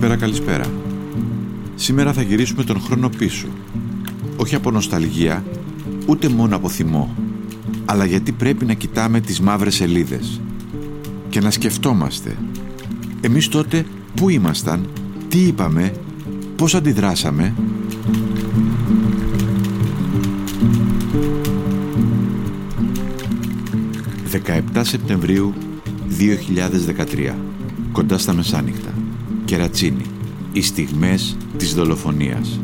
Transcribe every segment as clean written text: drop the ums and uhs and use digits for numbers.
καλησπέρα. Σήμερα θα γυρίσουμε τον χρόνο πίσω. Όχι από νοσταλγία, ούτε μόνο από θυμό, αλλά γιατί πρέπει να κοιτάμε τις μαύρες σελίδες και να σκεφτόμαστε. Εμείς τότε πού ήμασταν, τι είπαμε, πώς αντιδράσαμε. «17 Σεπτεμβρίου 2013, κοντά στα μεσάνυχτα, Κερατσίνη, οι στιγμές της δολοφονίας».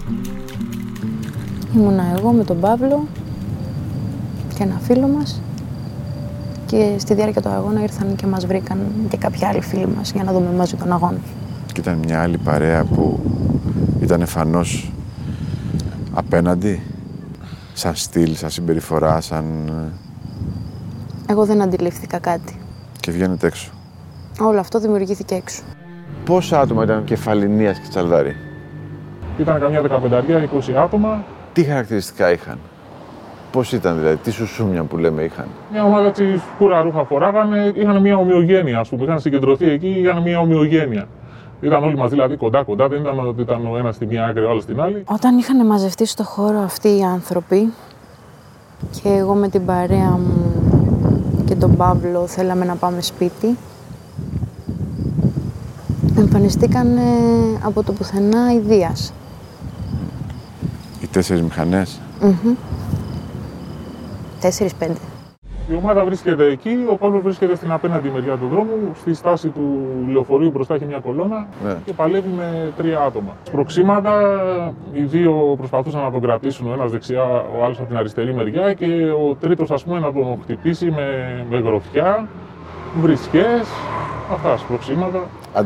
Ήμουνα εγώ με τον Παύλο και ένα φίλο μας και στη διάρκεια του αγώνα ήρθαν και μας βρήκαν και κάποιοι άλλοι φίλοι μας για να δούμε μαζί τον αγώνα. Και ήταν μια άλλη παρέα που ήταν εμφανώς απέναντι, σαν στυλ, σαν συμπεριφορά, σαν... Εγώ δεν αντιλήφθηκα κάτι. Και βγαίνετε έξω. Όλο αυτό δημιουργήθηκε έξω. Πόσα άτομα ήταν Κεφαληνίας και Τσαλδάρη? Ήταν καμιά 15-20 άτομα. Τι χαρακτηριστικά είχαν? Πώς ήταν δηλαδή, τι σουσούμια που λέμε είχαν? Μια ομάδα έτσι σκούρα ρούχα φοράγανε, είχαν μια ομοιογένεια, ας πούμε. Είχαν συγκεντρωθεί εκεί, είχαν μια ομοιογένεια. Ήταν όλοι μαζί δηλαδή κοντά-κοντά, δεν ήταν ότι ήταν ο ένας στη μία άκρη, ο άλλος στην άλλη. Όταν είχαν μαζευτεί στο χώρο αυτοί οι άνθρωποι και εγώ με την παρέα μου και τον Παύλο θέλαμε να πάμε σπίτι, εμφανιστήκαν από το πουθενά οι Δίας. Οι 4 μηχανές. 4-5. Η ομάδα βρίσκεται εκεί, ο Παύλος βρίσκεται στην απέναντι μεριά του δρόμου, στη στάση του λεωφορείου μπροστά έχει μια κολόνα και παλεύει με 3 άτομα. Σπροξήματα, οι δύο προσπαθούσαν να τον κρατήσουν, ο ένας δεξιά, ο άλλος από την αριστερή μεριά και ο τρίτος ας πούμε να τον χτυπήσει με γροθιά, βρισκές, αυτά σπροξήματα.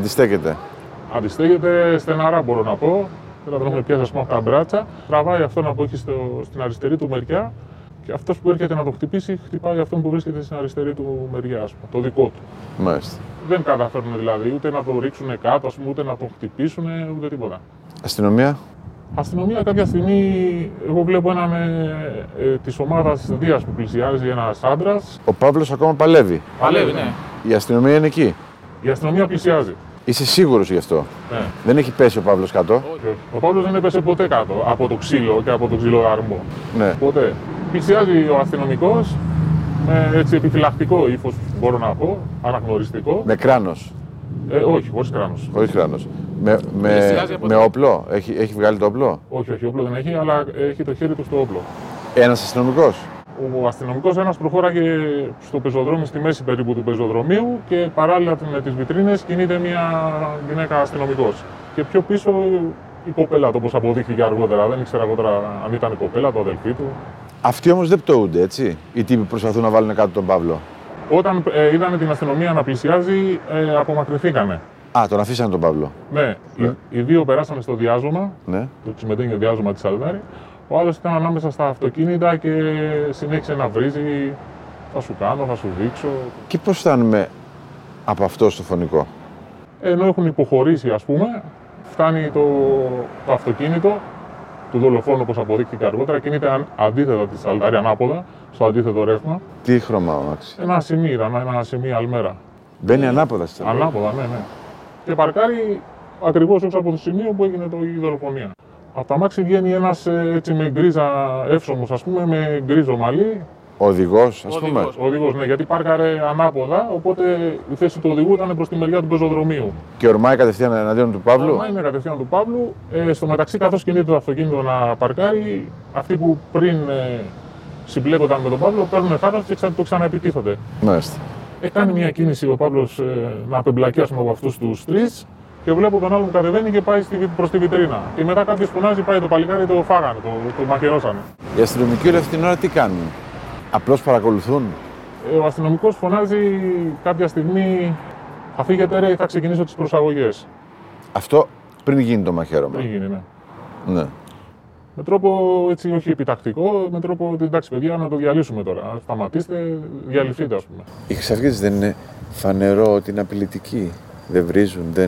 Αντιστέκεται στεναρά μπορώ να πω, δεν τον έχουμε πιάσει ας πούμε από τα μπράτσα, τραβάει αυτόν από εκεί στην αριστερή του μεριά. Και αυτός που έρχεται να το χτυπήσει, χτυπάει αυτόν που βρίσκεται στην αριστερή του μεριά, ας πούμε, το δικό του. Μάλιστα. Δεν καταφέρνουν δηλαδή ούτε να το ρίξουν κάτω, ας πούμε, ούτε να το χτυπήσουν, ούτε τίποτα. Αστυνομία. Αστυνομία κάποια στιγμή, εγώ βλέπω έναν της ομάδας Δίας που πλησιάζει, ένας άντρας. Ο Παύλος ακόμα παλεύει. Παλεύει, ναι. Η αστυνομία είναι εκεί. Η αστυνομία πλησιάζει. Είσαι σίγουρος γι' αυτό? Ναι. Δεν έχει πέσει ο Παύλος κάτω? Όχι. Ο Παύλος δεν έπεσε ποτέ κάτω από το ξύλο και από το ξυλοαρμό. Ναι. Ποτέ. Πλησιάζει ο αστυνομικός με έτσι επιφυλακτικό ύφος, μπορώ να πω, αναγνωριστικό. Με κράνος? Όχι, χωρίς κράνος. Χωρίς κράνος. Με όπλο? Έχει βγάλει το όπλο? Όχι, όπλο δεν έχει, αλλά έχει το χέρι του στο όπλο. Ένας αστυνομικός? Ο αστυνομικός ένας προχώραγε στο πεζοδρόμιο, στη μέση περίπου του πεζοδρομίου και παράλληλα με τις βιτρίνες κινείται μια γυναίκα αστυνομικός. Και πιο πίσω η κοπέλα, το όπως αποδείχθηκε αργότερα. Δεν ήξερα αργότερα αν ήταν η κοπέλα, το αδελφή του. Αυτοί όμως δεν πτωούνται, έτσι, οι τύποι που προσπαθούν να βάλουν κάτω τον Παύλο? Όταν είδανε την αστυνομία να πλησιάζει, απομακρυνθήκανε. Α, τον αφήσανε τον Παύλο. Ναι. Οι δύο περάσανε στο διάζωμα, το συμμετέχει διάζωμα της Σαλδάρη. Ο άλλος ήταν ανάμεσα στα αυτοκίνητα και συνέχισε να βρίζει, θα σου κάνω, θα σου δείξω. Και πώς φτάνουμε από αυτό στο φωνικό? Ενώ έχουν υποχωρήσει, ας πούμε, φτάνει το αυτοκίνητο του δολοφόνου, όπως αποδείχθηκε αργότερα, κινείται αντίθετα τη Σαλδάρη, ανάποδα, στο αντίθετο ρεύμα. Τι χρώμα αμάξι? Ένα σημείο αλμέρα. Μπαίνει ανάποδα στη Σαλδάρη? Ανάποδα, ναι. Και παρκάρει ακριβώς έξω από το σημείο που έγινε η δολοφονία. Από τα αμάξι βγαίνει ένας έτσι με γκρίζα εύσωμος, ας πούμε, με γκρίζο μαλλί. Οδηγός, ας πούμε. Οδηγός, ναι, γιατί πάρκαρε ανάποδα, οπότε η θέση του οδηγού ήταν προς τη μεριά του πεζοδρομίου. Και ορμάει κατευθείαν εναντίον του Παύλου. Ορμάει κατευθείάν του Παύλου. Στο μεταξύ, καθώς κινείται το αυτοκίνητο να παρκάρει, αυτοί που πριν συμπλέκονταν με τον Παύλο παίρνουν θάρρος και το ξαναεπιτίθονται. Μάλιστα. Κάνει μια κίνηση ο Παύλος να απεμπλακεί από αυτούς τους τρεις. Και βλέπω τον άλλο που κατεβαίνει και πάει προς τη βιτρίνα. Και μετά κάποιος φωνάζει, πάει το παλικάρι, το φάγανε, το μαχαιρώσανε. Οι αστυνομικοί όλη αυτή την ώρα τι κάνουν? Απλώς παρακολουθούν? Ο αστυνομικός φωνάζει κάποια στιγμή, θα φύγετε ρε, θα ξεκινήσω τις προσαγωγές. Αυτό πριν γίνει το μαχαίρωμα? Πριν γίνει, ναι. Ναι. Με τρόπο έτσι όχι επιτακτικό, με τρόπο ότι εντάξει παιδιά να το διαλύσουμε τώρα. Σταματήστε, διαλυθείτε ας πούμε. Οι χρυσαυγίτες δεν είναι φανερό ότι είναι απειλητικοί? Δεν βρίζουν, δεν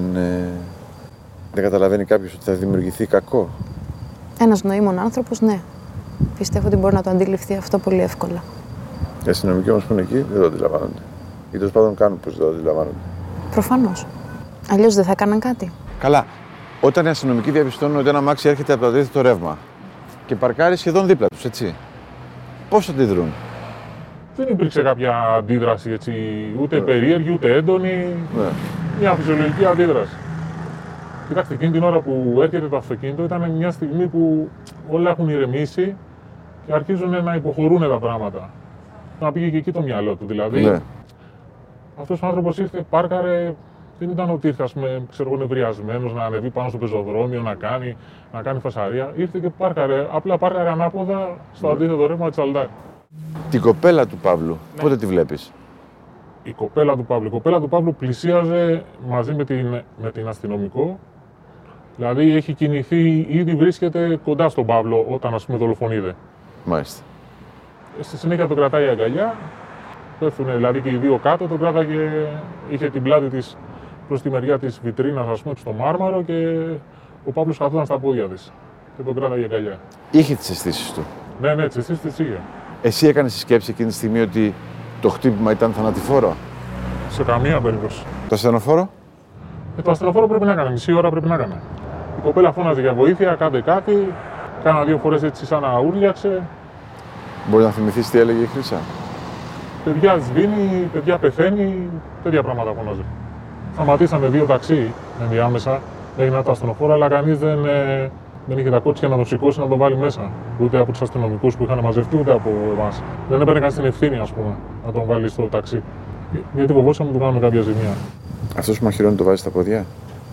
καταλαβαίνει κάποιος ότι θα δημιουργηθεί κακό? Ένας νοήμων άνθρωπος, ναι. Πιστεύω ότι μπορεί να το αντιληφθεί αυτό πολύ εύκολα. Οι αστυνομικοί όμως που είναι εκεί δεν το αντιλαμβάνονται. Ή τέλος πάντων κάνουν πως δεν το αντιλαμβάνονται. Προφανώς. Αλλιώς δεν θα έκαναν κάτι. Καλά. Όταν οι αστυνομικοί διαπιστώνουν ότι ένα αμάξι έρχεται από το αντίθετο ρεύμα και παρκάρει σχεδόν δίπλα τους, έτσι. Πώς αντιδρούν? Δεν υπήρξε κάποια αντίδραση, έτσι, ούτε περίεργη, ούτε έντονη. Ναι. Μια φυσιολογική αντίδραση. Κοιτάξτε, εκείνη την ώρα που έρχεται το αυτοκίνητο ήταν μια στιγμή που όλα έχουν ηρεμήσει και αρχίζουν να υποχωρούν τα πράγματα. Να πήγε και εκεί το μυαλό του. Δηλαδή, Ναι. αυτός ο άνθρωπος ήρθε, πάρκαρε, δεν ήταν ότι ήρθε, νευριασμένος να ανεβεί πάνω στο πεζοδρόμιο, να κάνει φασαρία. Ήρθε και πάρκαρε, απλά πάρκαρε ανάποδα στο αντίθετο ρεύμα της Αλντάκ. Την κοπέλα του Παύλου, πότε τη βλέπεις? Η κοπέλα του Παύλου πλησίαζε μαζί με την αστυνομικό. Δηλαδή έχει κινηθεί, ήδη βρίσκεται κοντά στον Παύλο όταν δολοφονείται. Μάλιστα. Στη συνέχεια τον κρατάει η αγκαλιά. Πέφτουν δηλαδή και οι δύο κάτω, τον κράταγε, είχε την πλάτη της προς τη μεριά της βιτρίνας, στο μάρμαρο και ο Παύλος καθόταν στα πόδια της και τον κράταγε η αγκαλιά. Είχε τις αισθήσεις του? Ναι, τις αισθήσεις της είχε. Εσύ έκανες τη σκέψη εκείνη τη στιγμή ότι το χτύπημα ήταν θανατηφόρο? Σε καμία περίπτωση. Το ασθενοφόρο? Το ασθενοφόρο πρέπει να έκανε, μισή ώρα πρέπει να έκανε. Η κοπέλα φώναζε για βοήθεια, κάντε κάτι, κάνα 2 φορές έτσι σαν να ούρλιαξε. Μπορεί να θυμηθείς τι έλεγε η Χρύσα? Παιδιά σβήνει, παιδιά πεθαίνει, τέτοια πράγματα φώναζε. Σταματήσαμε 2 ταξί ενδιάμεσα, έγιναν το ασθενοφόρο, αλλά κανείς δεν είχε τα κότσια να τον σηκώσει να τον βάλει μέσα. Ούτε από τους αστυνομικούς που είχαν μαζευτεί, ούτε από εμάς. Δεν έπαιρνε κανείς την ευθύνη, να τον βάλει στο ταξί. Γιατί φοβόσαμε να του κάνουμε κάποια ζημιά. Αυτός που μαχαιρώνει το βάζει στα πόδια?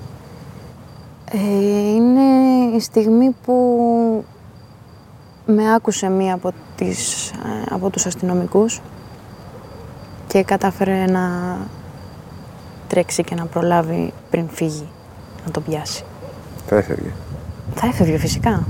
Είναι η στιγμή που με άκουσε μία από τους αστυνομικούς και κατάφερε να τρέξει και να προλάβει πριν φύγει, να τον πιάσει. Θα έφευγε? Θα έφευγε φυσικά.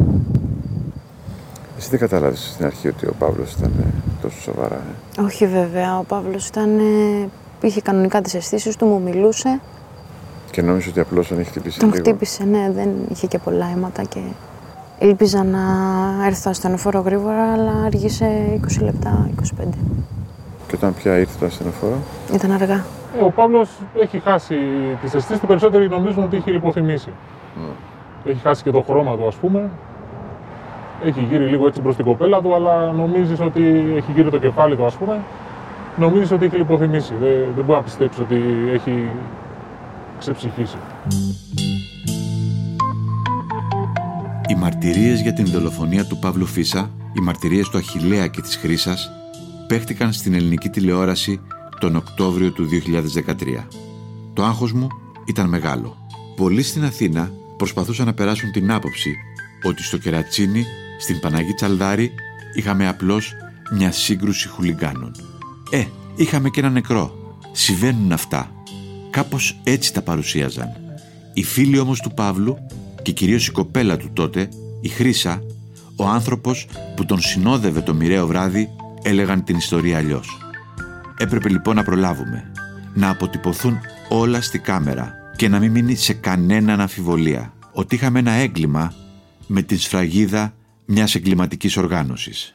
Εσύ δεν κατάλαβες στην αρχή ότι ο Παύλος ήταν τόσο σοβαρά? Όχι βέβαια, ο Παύλος είχε κανονικά τις αισθήσεις του, μου μιλούσε. Και νόμιζε ότι απλώς τον είχε χτυπήσει Τον λίγο? χτύπησε, ναι, δεν είχε και πολλά αίματα και ήλπιζα να έρθει στο ασθενοφόρο γρήγορα, αλλά άργησε 20 λεπτά, 25. Και όταν πια ήρθε το ασθενοφόρο? Ήταν αργά. Ο Παύλος έχει χάσει τις αισθήσεις του, περισσότεροι νομίζουν ότι είχε λιποθυμήσει. Έχει χάσει και το χρώμα του, Έχει γύρει λίγο έτσι προς την κοπέλα του, αλλά νομίζεις ότι έχει γύρει το κεφάλι του, νομίζεις ότι έχει λιποθυμήσει. Δεν μπορεί να πιστέψει ότι έχει ξεψυχήσει. Οι μαρτυρίες για την δολοφονία του Παύλου Φίσα, οι μαρτυρίες του Αχιλλέα και της Χρύσας, παίχτηκαν στην ελληνική τηλεόραση τον Οκτώβριο του 2013. Το άγχος μου ήταν μεγάλο. Πολλοί στην Αθήνα προσπαθούσαν να περάσουν την άποψη ότι στο Κερατσίνι, στην Παναγή Τσαλδάρη, είχαμε απλώς μια σύγκρουση χουλιγκάνων. Είχαμε και ένα νεκρό. Συμβαίνουν αυτά. Κάπως έτσι τα παρουσίαζαν. Οι φίλοι όμως του Παύλου και κυρίως η κοπέλα του τότε, η Χρύσα, ο άνθρωπος που τον συνόδευε το μοιραίο βράδυ, έλεγαν την ιστορία αλλιώς. Έπρεπε λοιπόν να προλάβουμε, να αποτυπωθούν όλα στη κάμερα και να μην μείνει σε κανέναν αμφιβολία ότι είχαμε ένα έγκλημα με την σφραγίδα μιας εγκληματικής οργάνωσης.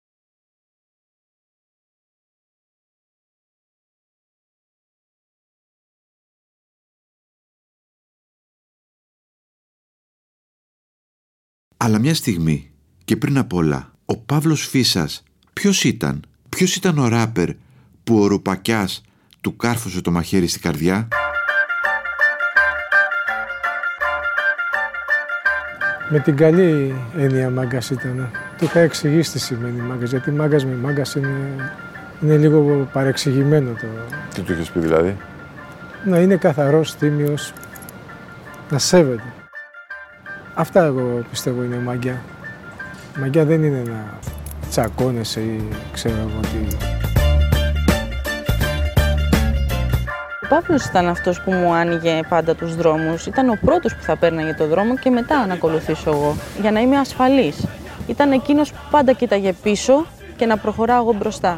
Αλλά μια στιγμή και πριν απ' όλα, ο Παύλος Φίσας ποιος ήταν ο ράπερ που ο Ρουπακιάς του κάρφωσε το μαχαίρι στην καρδιά? Με την καλή έννοια μάγκας ήταν. Το είχα εξηγήσει τι σημαίνει μάγκας, γιατί μάγκας με μάγκας είναι λίγο παρεξηγημένο το... Τι του είχες πει δηλαδή? Να είναι καθαρός, τίμιος, να σέβεται. Αυτά εγώ πιστεύω είναι μάγκια. Μάγκια δεν είναι να τσακώνεσαι ή ξέρω εγώ τι. Ο Παύλος ήταν αυτός που μου άνοιγε πάντα τους δρόμους. Ήταν ο πρώτος που θα πέρναγε το δρόμο και μετά να ακολουθήσω εγώ, για να είμαι ασφαλής. Ήταν εκείνος που πάντα κοίταγε πίσω και να προχωράω εγώ μπροστά.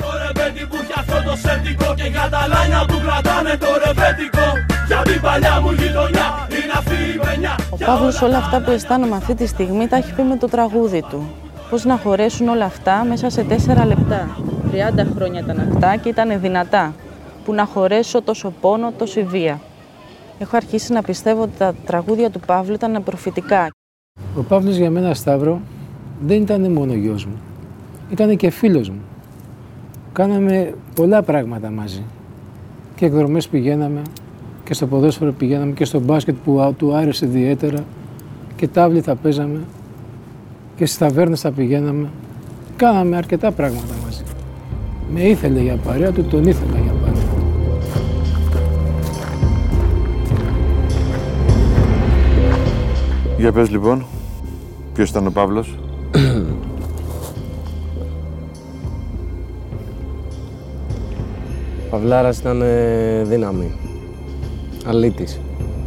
Ο Παύλος όλα αυτά που αισθάνομαι αυτή τη στιγμή τα έχει πει με το τραγούδι του. Πώς να χωρέσουν όλα αυτά μέσα σε 4 λεπτά. 30 χρόνια ήταν αυτά και ήταν δυνατά. Που να χωρέσω τόσο πόνο, τόση βία. Έχω αρχίσει να πιστεύω ότι τα τραγούδια του Παύλου ήταν προφητικά. Ο Παύλος για μένα, Σταύρο, δεν ήταν μόνο γιος μου. Ήταν και φίλος μου. Κάναμε πολλά πράγματα μαζί. Και εκδρομές πηγαίναμε, και στο ποδόσφαιρο πηγαίναμε, και στο μπάσκετ που του άρεσε ιδιαίτερα, και τάβλητα παίζαμε, και στις ταβέρνες τα πηγαίναμε. Κάναμε αρκετά πράγματα μαζί. Με ήθελε για παρέα του, τον ήθελα για παρέα του. Για πες λοιπόν, ποιος ήταν ο Παύλος? Ο Παυλάρας ήταν δύναμη. Αλήτης.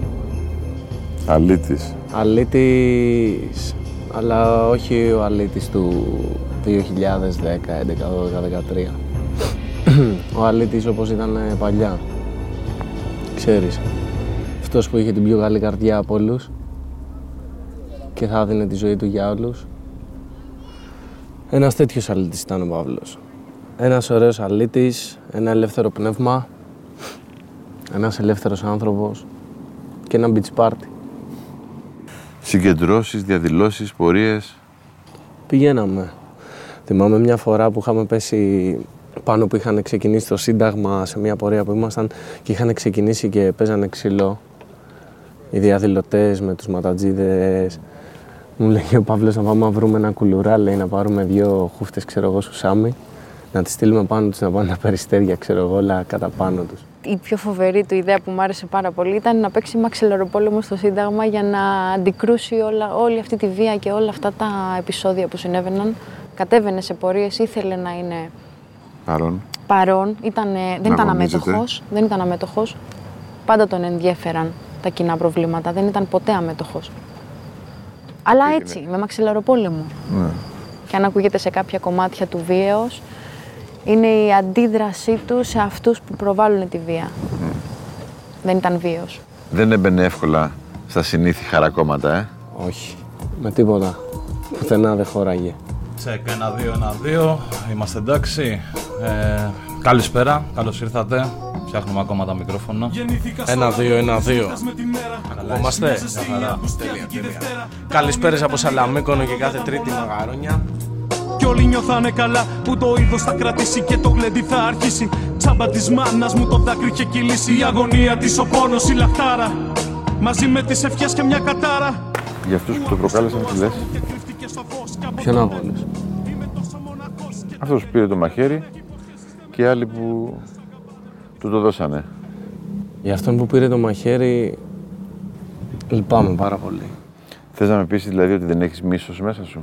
Αλήτης. Αλήτης, αλλά όχι ο αλήτης του 2010, 11, 12, 13. Ο αλήτης όπως ήταν παλιά. Ξέρεις, αυτός που είχε την πιο καλή καρδιά από όλους και θα έδινε τη ζωή του για όλους. Ένας τέτοιος αλήτης ήταν ο Παύλος. Ένας ωραίος αλήτης, ένα ελεύθερο πνεύμα, ένας ελεύθερος άνθρωπος και ένα beach party. Συγκεντρώσεις, διαδηλώσεις, πορείες. Πηγαίναμε. Θυμάμαι μια φορά που είχαμε πέσει πάνω που είχαν ξεκινήσει το Σύνταγμα σε μια πορεία που ήμασταν και είχαν ξεκινήσει και παίζανε ξύλο. Οι διαδηλωτές με τους ματατζίδες. Μου λέγει ο Παύλος να πάμε να βρούμε ένα κουλουρά, λέει, να πάρουμε 2 χούφτες, ξέρω εγώ, σουσάμι, να τις στείλουμε πάνω τους, να πάνε τα περιστέρια, ξέρω εγώ, όλα κατά πάνω τους. Η πιο φοβερή του ιδέα που μου άρεσε πάρα πολύ ήταν να παίξει μαξιλαροπόλεμο στο Σύνταγμα για να αντικρούσει όλη αυτή τη βία και όλα αυτά τα επεισόδια που συνέβαιναν. Κατέβαινε σε πορείες, ήθελε να είναι παρόν. Δεν ήταν αμέτωχος. Πάντα τον ενδιέφεραν τα κοινά προβλήματα, δεν ήταν ποτέ αμέτωχος. Αλλά έτσι, με μαξιλαροπόλεμο. Ναι. Και αν ακούγεται σε κάποια κομμάτια του βίαιος, είναι η αντίδρασή του σε αυτούς που προβάλλουν τη βία. Δεν ήταν βίαιος. Δεν έμπαινε εύκολα στα συνήθη χαρακόμματα, Όχι, με τίποτα. Πουθενά δεν χώραγε. Τσεκ, 1-2-1-2, είμαστε εντάξει. Καλησπέρα, καλώς ήρθατε. Φτιάχνουμε ακόμα τα μικρόφωνα. 1-2-1-2. Ακούμαστε. Καλησπέρες από Σαλαμίκονο και κάθε Τρίτη Μαγαρόνια. Κι όλοι νιώθανε καλά που το είδος θα κρατήσει και το γλέντι θα αρχίσει. Τσάμπα της μάνας μου το δάκρυ είχε κυλήσει. Η αγωνία της, ο πόνος, η λαχτάρα. Μαζί με τις ευχές και μια κατάρα. Για αυτούς που το προκάλεσαν, τι λες? Ποιον από όλους? Αυτός που πήρε το μαχαίρι και οι άλλοι που του το δώσανε. Για αυτόν που πήρε το μαχαίρι, λυπάμαι πάρα πολύ. Θες να με πεις δηλαδή ότι δεν έχεις μίσος μέσα σου?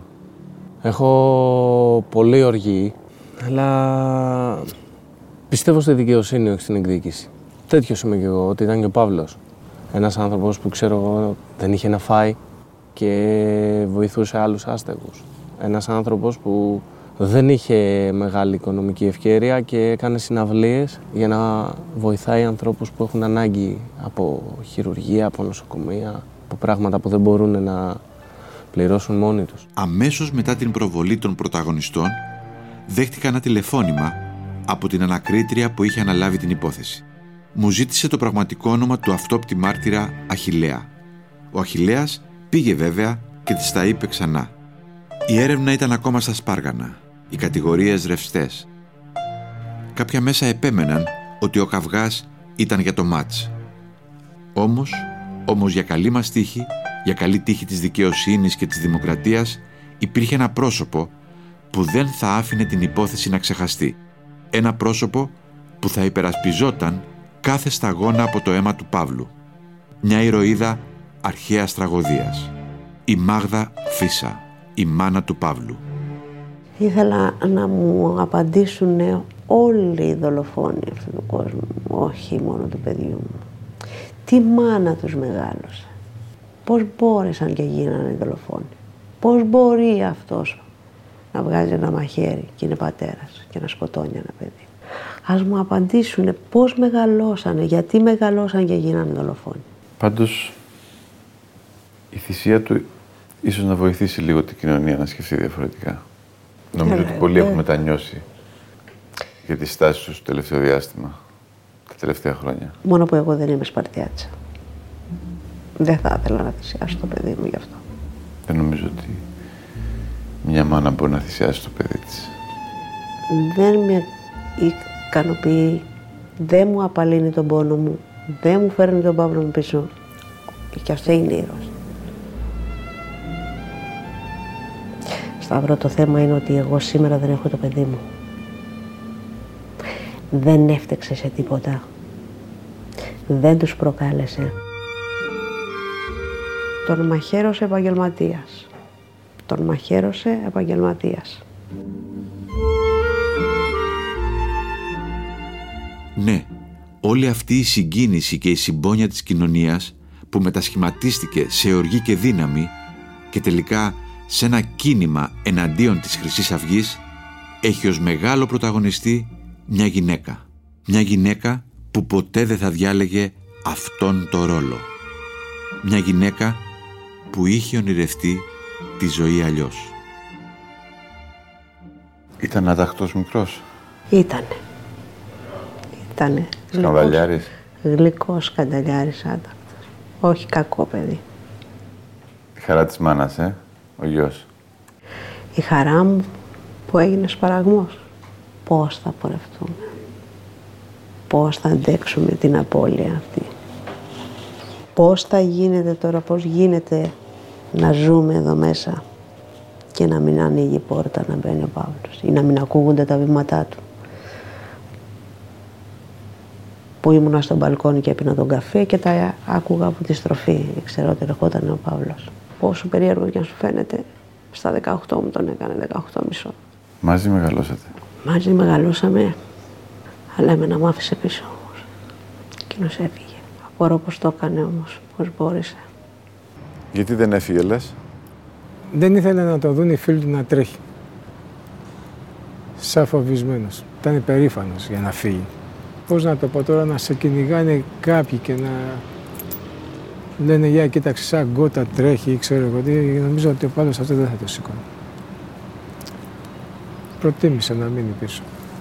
Έχω πολύ οργή, αλλά πιστεύω στη δικαιοσύνη, όχι στην εκδίκηση. Τέτοιος είμαι κι εγώ, ότι ήταν και ο Παύλος. Ένας άνθρωπος που ξέρω εγώ δεν είχε να φάει και βοηθούσε άλλους άστεγους. Ένας άνθρωπος που δεν είχε μεγάλη οικονομική ευκαιρία και έκανε συναυλίες για να βοηθάει ανθρώπους που έχουν ανάγκη από χειρουργία, από νοσοκομεία, από πράγματα που δεν μπορούν να πληρώσουν μόνοι τους. Αμέσως μετά την προβολή των πρωταγωνιστών, δέχτηκα ένα τηλεφώνημα από την ανακρίτρια που είχε αναλάβει την υπόθεση. Μου ζήτησε το πραγματικό όνομα του αυτόπτη μάρτυρα Αχιλλέα. Ο Αχιλλέας πήγε βέβαια και της τα είπε ξανά. Η έρευνα ήταν ακόμα στα σπάργανα, οι κατηγορίες ρευστές. Κάποια μέσα επέμεναν ότι ο καυγάς ήταν για το μάτς. Όμως για καλή μας τύχη, για καλή τύχη της δικαιοσύνης και της δημοκρατίας, υπήρχε ένα πρόσωπο που δεν θα άφηνε την υπόθεση να ξεχαστεί. Ένα πρόσωπο που θα υπερασπιζόταν κάθε σταγόνα από το αίμα του Παύλου. Μια ηρωίδα αρχαίας τραγωδίας. Η Μάγδα Φίσα, η μάνα του Παύλου. Ήθελα να μου απαντήσουν όλοι οι δολοφόνοι αυτού του κόσμου, όχι μόνο του παιδιού μου. Τι μάνα τους μεγάλωσε. Πώς μπόρεσαν και γίνανε δολοφόνοι. Πώς μπορεί αυτός να βγάζει ένα μαχαίρι και είναι πατέρας και να σκοτώνει ένα παιδί. Ας μου απαντήσουν πώς μεγαλώσανε, γιατί μεγαλώσαν και γίνανε δολοφόνοι. Πάντως, η θυσία του ίσως να βοηθήσει λίγο την κοινωνία να σκεφτεί διαφορετικά. Νομίζω ότι πολλοί έχουν μετανιώσει για τη στάση του στο τελευταίο διάστημα, τα τελευταία χρόνια. Μόνο που εγώ δεν είμαι Σπαρτιάτσα. Δεν θα ήθελα να θυσιάσω το παιδί μου γι' αυτό. Δεν νομίζω ότι μια μάνα μπορεί να θυσιάσει το παιδί της. Δεν με ικανοποιεί, δεν μου απαλύνει τον πόνο μου, δεν μου φέρνει τον Παύλο μου πίσω. Και αυτό είναι ήρωας. Σταύρο, το θέμα είναι ότι εγώ σήμερα δεν έχω το παιδί μου. Δεν έφτεξε σε τίποτα. Δεν τους προκάλεσε. Τον μαχαίρωσε επαγγελματίας. Τον μαχαίρωσε επαγγελματίας. Ναι, όλη αυτή η συγκίνηση και η συμπόνια της κοινωνίας που μετασχηματίστηκε σε οργή και δύναμη και τελικά σε ένα κίνημα εναντίον της Χρυσής Αυγής έχει ως μεγάλο πρωταγωνιστή μια γυναίκα. Μια γυναίκα που ποτέ δεν θα διάλεγε αυτόν το ρόλο. Μια γυναίκα που είχε ονειρευτεί τη ζωή αλλιώς. Ήταν αταχτός μικρός. Ήτανε. Σκανδαλιάρης. Γλυκός σκανδαλιάρης άτακτος. Όχι κακό παιδί. Η χαρά της μάνας, ο γιος. Η χαρά μου που έγινε σπαραγμός. Πώς θα πορευτούμε. Πώς θα αντέξουμε την απώλεια αυτή. Πώς θα γίνεται τώρα, πώς γίνεται να ζούμε εδώ μέσα και να μην ανοίγει η πόρτα να μπαίνει ο Παύλος ή να μην ακούγονται τα βήματά του. Που ήμουνα στο μπαλκόνι και έπινα τον καφέ και τα άκουγα από τη στροφή. Ξέρω ότι ερχόταν ο Παύλος. Πόσο περίεργο και αν σου φαίνεται, στα 18 μου τον έκανε, 18,5. Μαζί μεγαλώσατε. Μαζί μεγαλώσαμε, αλλά εμένα μ' άφησε πίσω όμως. Εκείνος έφυγε. Απορώ πώς το έκανε όμως, πώς μπόρεσε. Γιατί δεν έφυγε, λες? Δεν ήθελε να το δουν οι φίλοι του να τρέχει. Σαν φοβισμένος. Ήταν περήφανος για να φύγει. Πώς να το πω τώρα, να σε κυνηγάνε κάποιοι και να λένε «Για κοίταξε, σαν γκότα τρέχει» ή ξέρω εγώ τι, νομίζω ότι ο Παύλος αυτό δεν θα το σηκώνει. Προτίμησε να μείνει πίσω.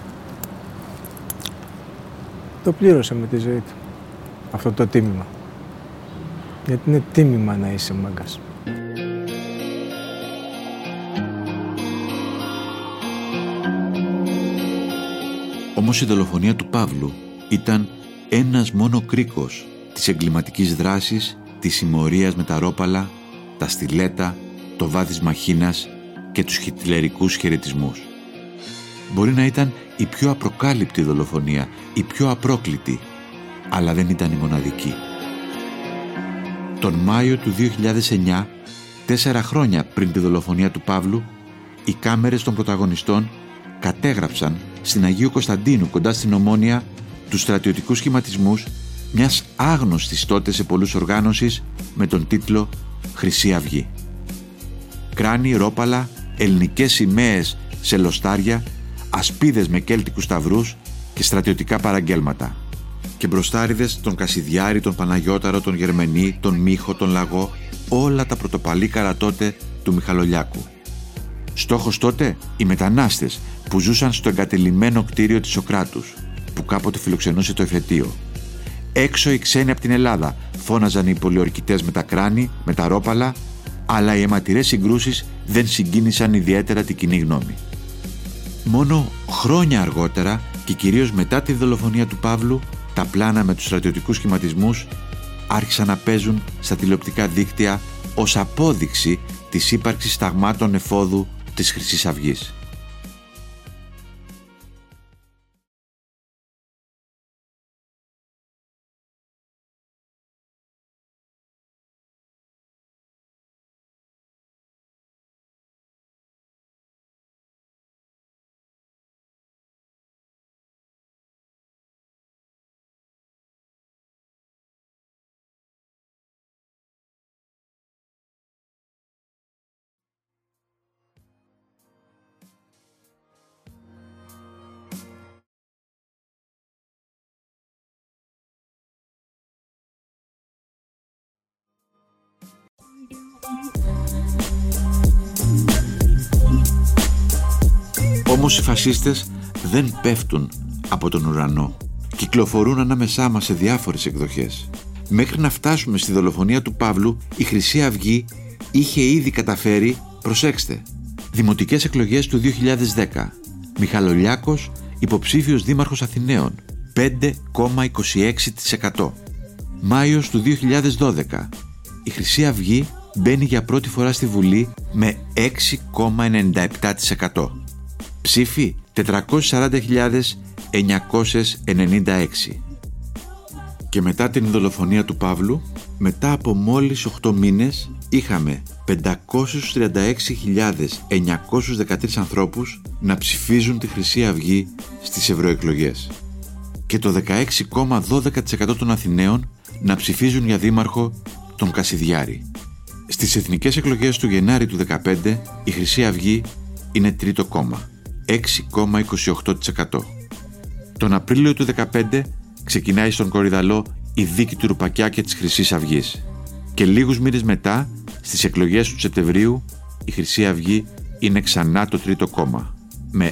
Το πλήρωσε με τη ζωή του, αυτό το τίμημα. Γιατί είναι τίμημα να είσαι μάγκας. Όμως η δολοφονία του Παύλου ήταν ένας μόνο κρίκος της εγκληματικής δράσης, της συμμορίας με τα ρόπαλα, τα στιλέτα, το βάδισμα χίνας και τους χιτλερικούς χαιρετισμούς. Μπορεί να ήταν η πιο απροκάλυπτη δολοφονία, η πιο απρόκλητη, αλλά δεν ήταν η μοναδική. Τον Μάιο του 2009, 4 χρόνια πριν τη δολοφονία του Παύλου, οι κάμερες των πρωταγωνιστών κατέγραψαν στην Αγίου Κωνσταντίνου, κοντά στην Ομόνια, τους στρατιωτικούς σχηματισμούς μιας άγνωστης τότε σε πολλούς οργάνωσης με τον τίτλο «Χρυσή Αυγή». Κράνη, ρόπαλα, ελληνικές σημαίες σε λοστάρια, ασπίδες με κέλτικους σταυρούς και στρατιωτικά παραγγέλματα. Και μπροστάριδες τον Κασιδιάρη, τον Παναγιώταρο, τον Γερμενή, τον Μίχο, τον Λαγό, όλα τα πρωτοπαλίκαρα τότε του Μιχαλολιάκου. Στόχος τότε οι μετανάστες που ζούσαν στο εγκατελειμμένο κτίριο της Σοκράτους, που κάποτε φιλοξενούσε το εφετείο. Έξω οι ξένοι από την Ελλάδα φώναζαν οι πολιορκητές με τα κράνη, με τα ρόπαλα, αλλά οι αιματηρές συγκρούσεις δεν συγκίνησαν ιδιαίτερα την κοινή γνώμη. Μόνο χρόνια αργότερα και κυρίως μετά τη δολοφονία του Παύλου, τα πλάνα με τους στρατιωτικούς σχηματισμούς άρχισαν να παίζουν στα τηλεοπτικά δίκτυα ως απόδειξη της ύπαρξης ταγμάτων εφόδου της Χρυσής Αυγής. Όμως οι φασίστες δεν πέφτουν από τον ουρανό. Κυκλοφορούν ανάμεσά μας σε διάφορες εκδοχές. μέχρι να φτάσουμε στη δολοφονία του Παύλου, η Χρυσή Αυγή είχε ήδη καταφέρει, προσέξτε, δημοτικές εκλογές του 2010. Μιχαλολιάκος, υποψήφιος δήμαρχος Αθηναίων, 5,26%. Μάιος του 2012. Η Χρυσή Αυγή μπαίνει για πρώτη φορά στη Βουλή με 6,97%. Ψήφοι 440.996. Και μετά την δολοφονία του Παύλου, μετά από μόλις 8 μήνες, είχαμε 536.913 ανθρώπους να ψηφίζουν τη Χρυσή Αυγή στις ευρωεκλογές και το 16,12% των Αθηναίων να ψηφίζουν για δήμαρχο τον Κασιδιάρη. Στις εθνικές εκλογές του Γενάρη του 2015 η Χρυσή Αυγή είναι τρίτο κόμμα, 6,28%. Τον Απρίλιο του 2015 ξεκινάει στον Κορυδαλό η δίκη του Ρουπακιά και της Χρυσής Αυγής και λίγους μήνες μετά, στις εκλογές του Σεπτεμβρίου, η Χρυσή Αυγή είναι ξανά το τρίτο κόμμα, με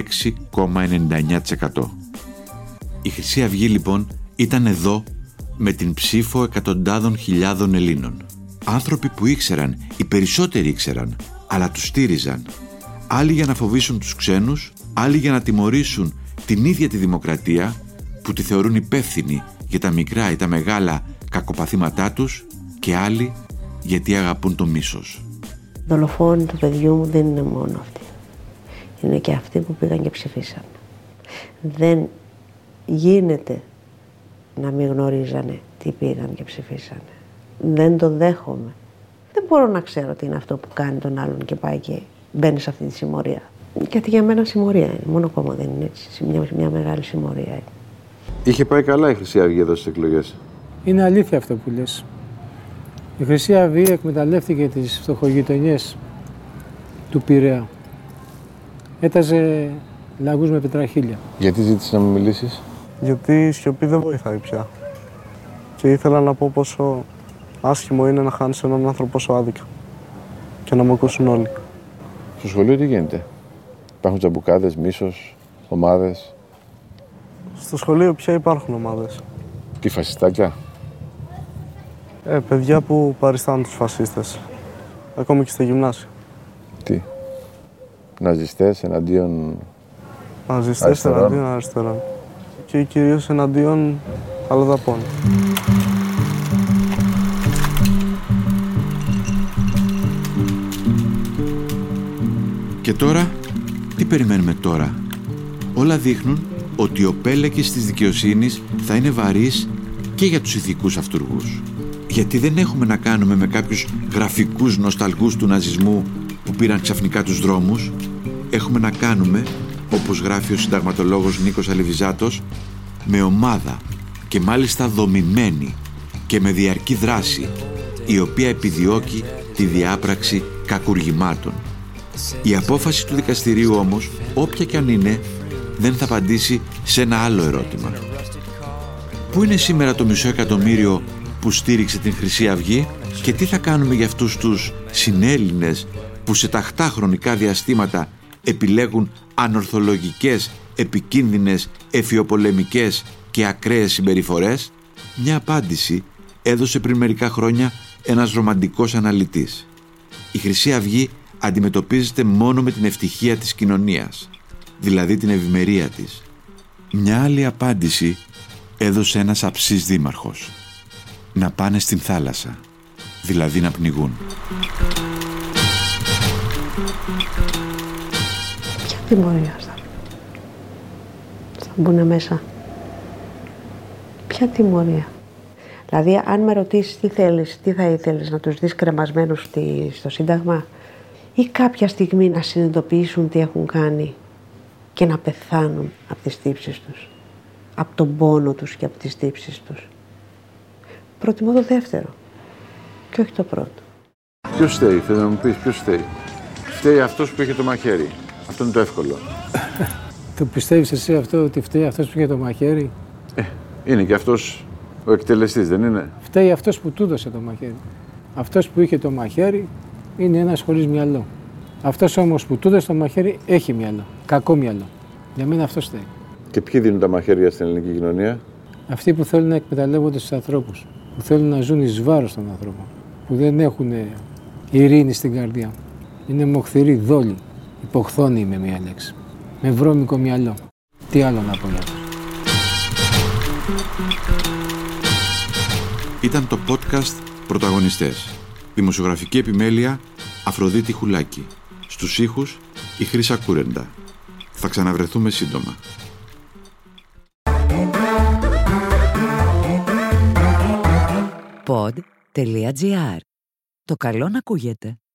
6,99%. Η Χρυσή Αυγή λοιπόν ήταν εδώ με την ψήφο εκατοντάδων χιλιάδων Ελλήνων. Άνθρωποι που ήξεραν, οι περισσότεροι ήξεραν, αλλά τους στήριζαν. Άλλοι για να φοβήσουν τους ξένους, άλλοι για να τιμωρήσουν την ίδια τη δημοκρατία που τη θεωρούν υπεύθυνη για τα μικρά ή τα μεγάλα κακοπαθήματά τους και άλλοι γιατί αγαπούν το μίσος. Δολοφόνοι του παιδιού μου δεν είναι μόνο αυτοί. Είναι και αυτοί που πήγαν και ψηφίσαν. Δεν γίνεται να μην γνωρίζανε τι πήγαν και ψηφίσανε. Δεν το δέχομαι. Δεν μπορώ να ξέρω τι είναι αυτό που κάνει τον άλλον και πάει και μπαίνει σε αυτή τη συμμορία. Γιατί για μένα συμμορία είναι. Μόνο κόμμα δεν είναι έτσι. Μια μεγάλη συμμορία είναι. Είχε πάει καλά η Χρυσή Αυγή εδώ στις εκλογές. Είναι αλήθεια αυτό που λες. Η Χρυσή Αυγή εκμεταλλεύτηκε τις φτωχογειτονιές του Πειραιά. Έταζε λαγούς με πετραχίλια. Γιατί ζήτησες να μου μιλήσεις? Γιατί η σιωπή δεν βοηθάει πια. Και ήθελα να πω πόσο άσχημο είναι να χάνεις έναν άνθρωπο τόσο άδικα. Και να με ακούσουν όλοι. Στο σχολείο τι γίνεται? Υπάρχουν τσαμπουκάδες, μίσος, ομάδες? Στο σχολείο πια υπάρχουν ομάδες. Τι, φασιστάκια? Παιδιά που παριστάνουν τους φασίστες. Ακόμη και στο γυμνάσιο. Τι, ναζιστές εναντίον ναζιστές εναντίον αριστερών. Και κυρίως εναντίον αλλοδαπών. Και τώρα, τι περιμένουμε τώρα? Όλα δείχνουν ότι ο πέλεκης της δικαιοσύνης θα είναι βαρύς και για τους ηθικούς αυτούργους. Γιατί δεν έχουμε να κάνουμε με κάποιους γραφικούς νοσταλγούς του ναζισμού που πήραν ξαφνικά τους δρόμους. Έχουμε να κάνουμε, όπως γράφει ο συνταγματολόγος Νίκος Αλεβιζάτος, με ομάδα και μάλιστα δομημένη και με διαρκή δράση, η οποία επιδιώκει τη διάπραξη κακουργημάτων. Η απόφαση του δικαστηρίου όμως, όποια κι αν είναι, δεν θα απαντήσει σε ένα άλλο ερώτημα. Πού είναι σήμερα το 500.000 που στήριξε την Χρυσή Αυγή και τι θα κάνουμε για αυτούς τους συνέλληνες που σε ταχτά χρονικά διαστήματα επιλέγουν ανορθολογικές, επικίνδυνες, εφιοπολεμικές και ακραίες συμπεριφορές? Μια απάντηση έδωσε πριν μερικά χρόνια ένας ρομαντικός αναλυτής. Η Χρυσή Αυγή αντιμετωπίζεται μόνο με την ευτυχία της κοινωνίας, δηλαδή την ευημερία της. Μια άλλη απάντηση έδωσε ένας αψής δήμαρχος. Να πάνε στην θάλασσα, δηλαδή να πνιγούν. Ποια τιμωρία θα μπουν μέσα? Ποια τιμωρία? Δηλαδή, αν με ρωτήσεις τι θα ήθελες, να τους δεις κρεμασμένους στο Σύνταγμα ή κάποια στιγμή να συνειδητοποιήσουν τι έχουν κάνει και να πεθάνουν από τις τύψεις τους, από τον πόνο τους και από τις τύψεις τους? Προτιμώ το δεύτερο και όχι το πρώτο. Ποιος φταίει, θες να μου πεις ποιος φταίει? Φταίει αυτός που είχε το μαχαίρι. Αυτό είναι το εύκολο. Το πιστεύεις εσύ αυτό, ότι φταίει αυτός που είχε το μαχαίρι? Είναι και αυτός ο εκτελεστής, δεν είναι? Φταίει αυτός που του έδωσε το μαχαίρι. Αυτός που είχε το μαχαίρι είναι ένας χωρίς μυαλό. Αυτός όμως που του έδωσε το μαχαίρι έχει μυαλό. Κακό μυαλό. Για μένα αυτός φταίει. Και ποιοι δίνουν τα μαχαίρια στην ελληνική κοινωνία? Αυτοί που θέλουν να εκμεταλλεύονται στους ανθρώπους. που θέλουν να ζουν εις βάρος των ανθρώπων, που δεν έχουν ειρήνη στην καρδιά. Είναι μοχθηροί δόλοι, υποχθόνοι με μία λέξη, με βρώμικο μυαλό. Τι άλλο να πω για αυτό. Ήταν το podcast «Πρωταγωνιστές». Δημοσιογραφική επιμέλεια Αφροδίτη Χουλάκη. Στους ήχους η Χρύσα Κούρεντα. Θα ξαναβρεθούμε σύντομα. Pod.gr. Το καλό να ακούγεται.